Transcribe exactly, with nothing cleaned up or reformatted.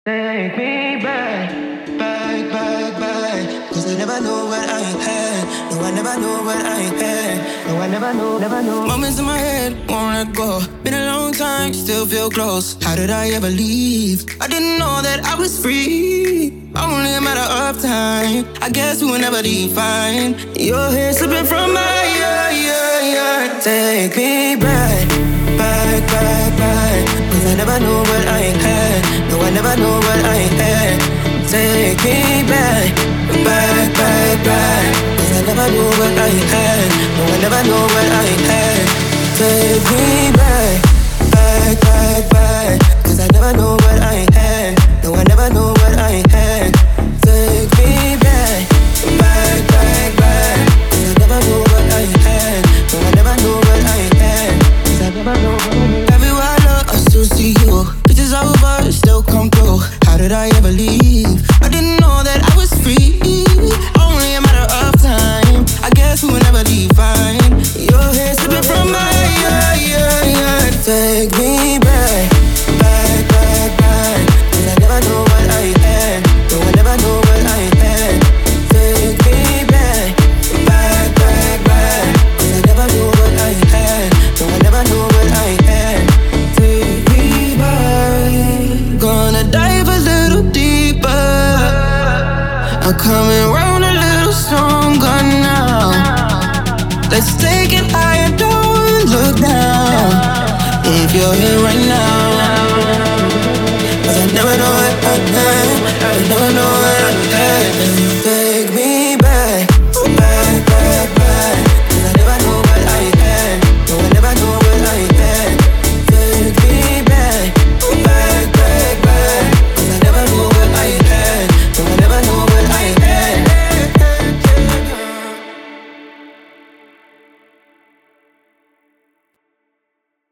Take me back, back, back, back. Cause I never know what I had. No, I never know what I had. No, I never know, never know. Moments in my head, won't let go. Been a long time, still feel close. How did I ever leave? I didn't know that I was free. Only a matter of time. I guess we will never define. Your hair slipping from my ear, yeah, yeah. Take me back, back, back, back. Cause I never know what I had. No, I never know what I had. Take me back, back, back, back. Cause I never know what I had. No, I never know what I had. Take me back, back, back, back. Cause I never know what I had. No, I never know what I had. Take me back, back, back, back. Cause I never know what I had. No, I never know what I had. Cause I never know what I had. Everywhere I look, I still see you. Pictures over, still come through. How did I ever leave? I didn't know that I was free. Only a matter of time. I guess we will never define. Your hair slipping from my ear, yeah, yeah. Take me back, back, back, back. Cause I never know what I had. No, I never know what I had. Take me back, back, back, back. Cause I never know what I had. No, I never know what I had. Take me back. Gonna dive a little deeper. I'm coming round a little stronger now. Let's take it higher, don't look down. If you're here right now, cause I never know what I had. I never